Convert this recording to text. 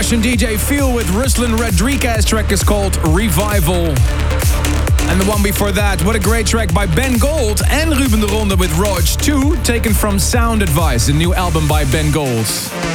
Russian DJ Feel with Ruslan Rodriguez. Track is called Revival. And the one before that, what a great track by Ben Gold and Ruben de Ronde with Rog 2, taken from Sound Advice, the new album by Ben Gold.